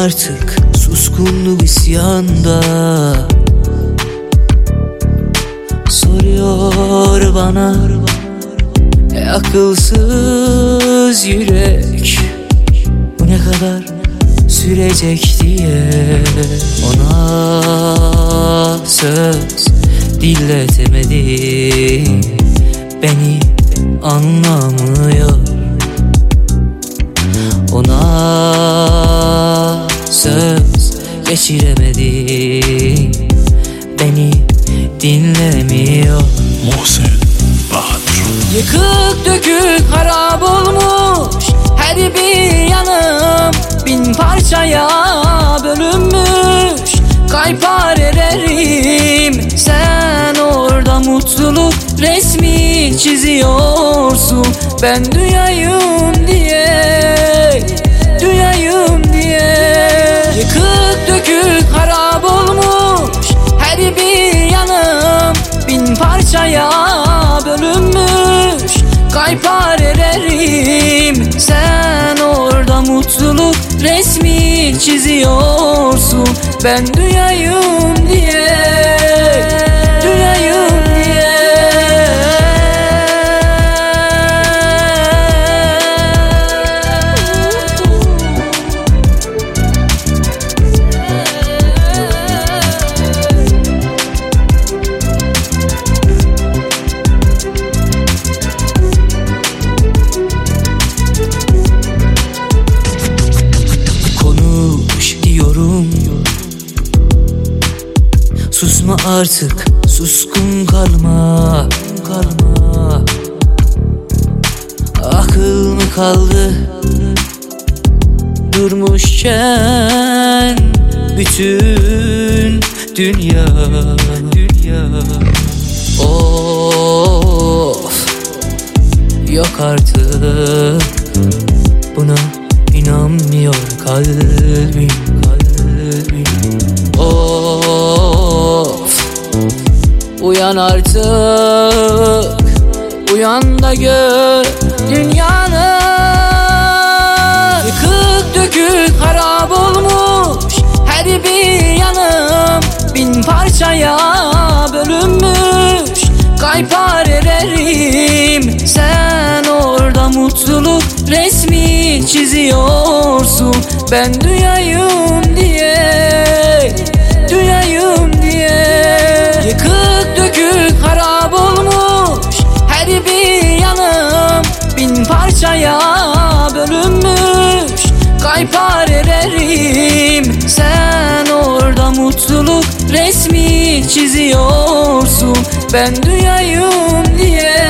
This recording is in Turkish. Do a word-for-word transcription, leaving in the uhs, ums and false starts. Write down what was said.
artık, suskunluğu isyanda. Soruyor bana, e akılsız yürek, bu ne kadar sürecek diye. Ona söz dilletemedim, beni anlamıyor. Ona söz geçiremedim, beni dinlemiyor. Muhsin Bahadır. Yıkık dökük harap olmuş her bir yanım, bin parçaya bölünmüş kayparelerim. Sen orada mutluluk resmi çiziyorsun, ben duyayım diye, duyayım diye. Yıkık dökük harap olmuş her bir yanım, bin parçaya bölünmüş kayparelerim. Sen orada mutluluk resmi çiziyorsun, ben duyayım diye, duyayım diye. Susma artık, suskun kalma, kalma. Akıl mı kaldı durmuşken bütün dünya, dünya. Of, yok artık, buna inanmıyor kalbim, kalbim. Of, uyan artık, uyan da gör dünyanı. Yıkık dökük harap olmuş her bir yanım, bin parçaya bölünmüş kayparelerim. Sen orada mutluluk resmi çiziyorsun, ben duyayım diye, duyayım diye. Yıkık dökük harap olmuş her bir yanım, bin parçaya bölünmüş kayparelerim. Sen orada mutluluk resmi çiziyorsun, ben duyayım diye.